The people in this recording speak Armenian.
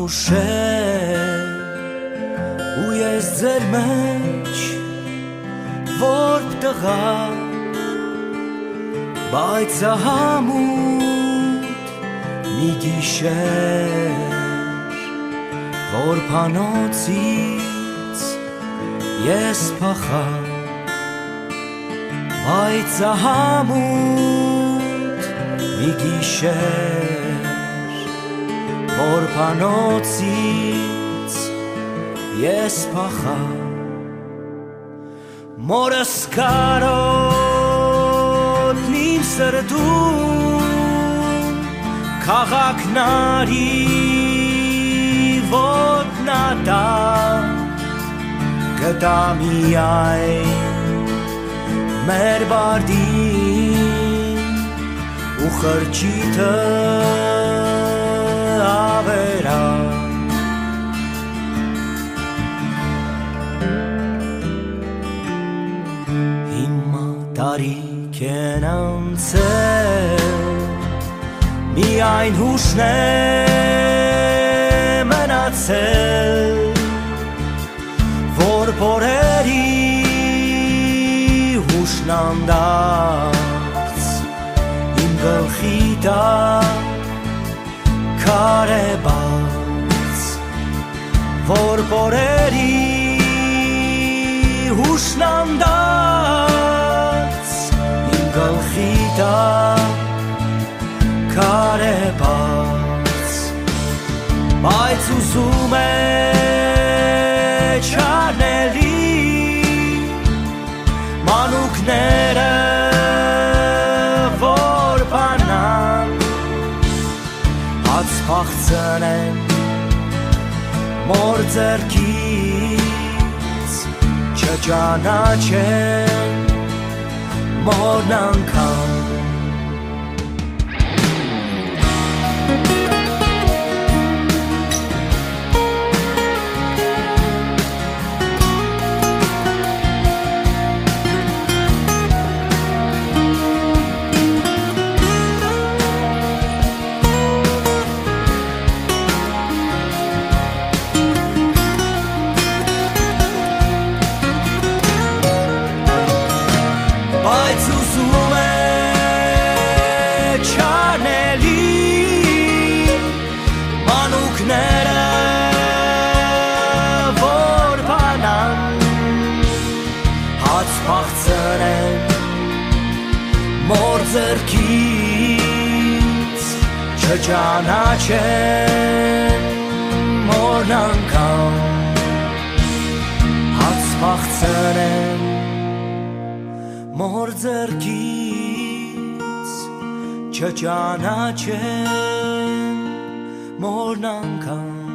հուշեր ու ես ձեր մեջ որբ տղա բայց համուտ մի գիշեր որ փանոցից ես փախա բայց համուտ մի գիշեր որ փանոցից ես փախա մորս կարոտն իմ սրտում քաղաքնարի ոտնատա գտա միայն մեր բարդին ու խրճիթը ավերա հիմա տարիք են անցել միայն հուշն է մնացել որ փորերի հուշն անդարձ իմ գլխի տակ Կարեբաց որ փորերի հուշն անդարձ իմ գլխի տակ Կարեբաց բայց ուզում է չանելի մանուկները որ բանան հաց փախցնեն մոր ձեռքից չճանաչեն մորն անգամ բայց ուզում է չանելի մանուկները որ բանան հաց փախցնեն մոր ձեռքից չճանաչեն մորն անգամ հաց փախցնեն մոր ձեռքից չճանաչեն մորն անգամ